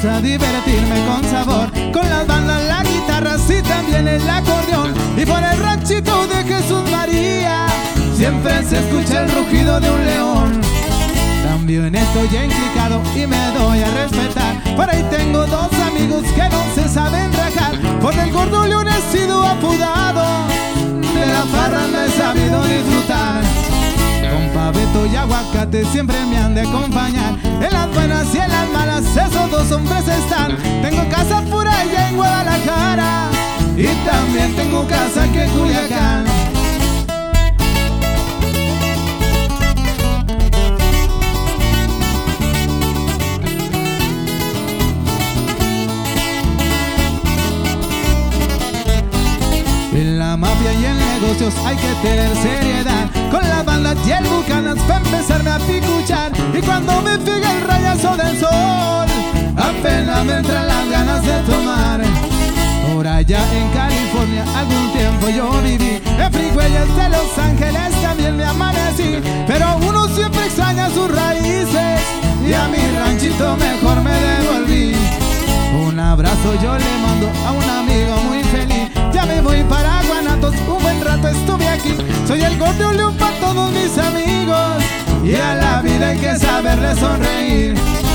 a divertirme con sabor, con las bandas, la guitarra, sí también el acordeón. Y por el ranchito de Jesús María siempre se escucha el rugido de un león. También estoy enclicado y me doy a respetar. Por ahí tengo dos amigos que no se saben rajar. Por el gordo león he sido apodado, de la farra no he sabido disfrutar. Con paveto y aguacate siempre me han de acompañar. En las buenas y en las malas esos dos hombres están. Tengo casa por allá en Guadalajara y también tengo casa aquí en Culiacán. En la mafia y en negocios hay que tener seriedad. Con las bandas y el bucanas para empezarme a picuchar. Y cuando me pega el rayazo del sol, apenas me entran las ganas de tomar. Por allá en California algún tiempo yo viví. En Frihuellas de Los Ángeles también me amanecí. Pero uno siempre extraña sus raíces y a mi ranchito mejor me devolví. Un abrazo yo le mando a un amigo muy feliz. Ya me voy para Guanatos, un buen rato estuve aquí. Soy el gordo león para todos mis amigos y a la vida hay que saberle sonreír.